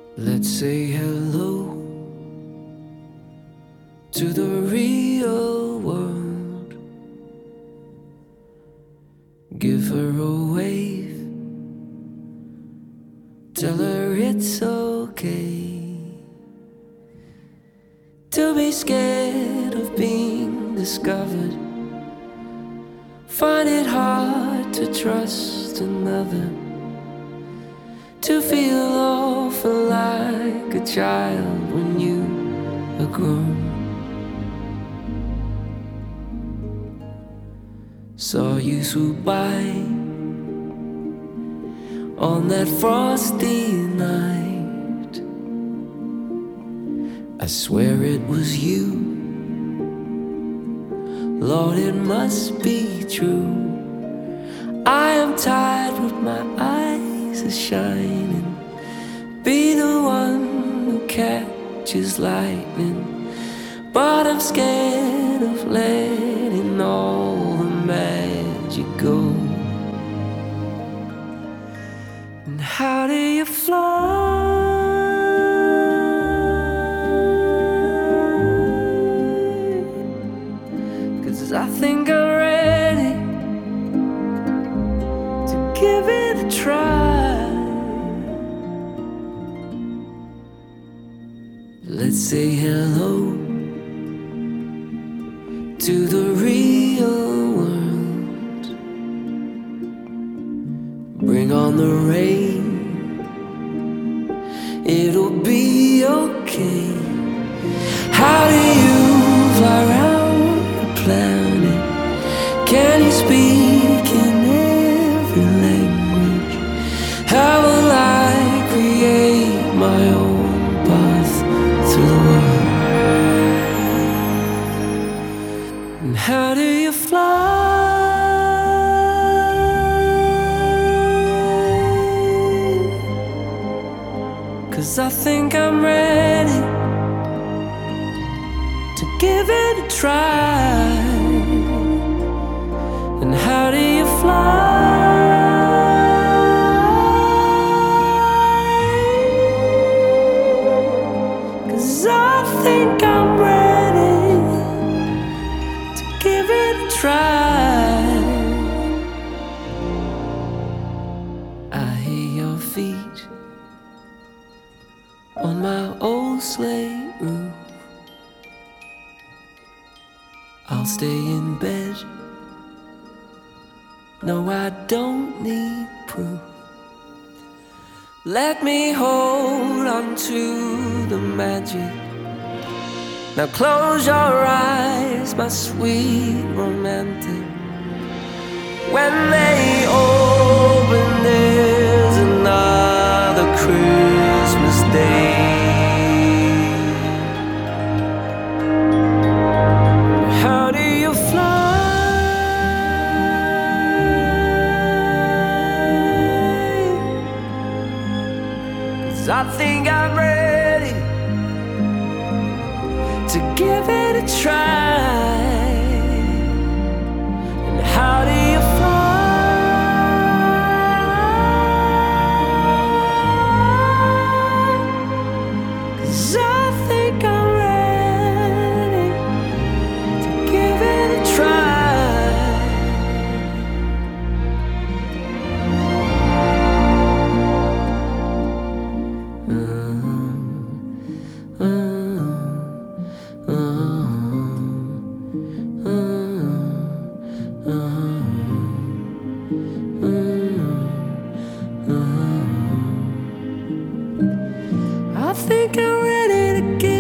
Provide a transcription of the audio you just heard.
Let's say hello to the real world. Give her a wave, tell her it's okay to be scared of being discovered. Find it hard to trust another, to feel awful like a child when you are grown. Saw you swoop by on that frosty night. I swear it was you, Lord, it must be true. I am tired with my eyes are shining. Be the one who catches lightning, but I'm scared of letting all the magic go. And how do you fly? 'Cause I think I'm ready to give it a try. Let's say hello to the real world. Bring on the rain, it'll be okay. How do you fly around the planet? Can you speak in every language? How will I create my own path through the world? And how do you fly? 'Cause I think I'm ready to give it a try. And how do you fly? 'Cause I think I'm ready to give it a try. I hear your feet on my old slate roof. I'll stay in bed. No, I don't need proof. Let me hold on to the magic. Now close your eyes, my sweet romantic. When they open, there's another Christmas Day. How do you fly? 'Cause I think I'm ready to give it a try. And how do you fly? 'Cause I think I'm ready to give it a try. I think I'm ready to give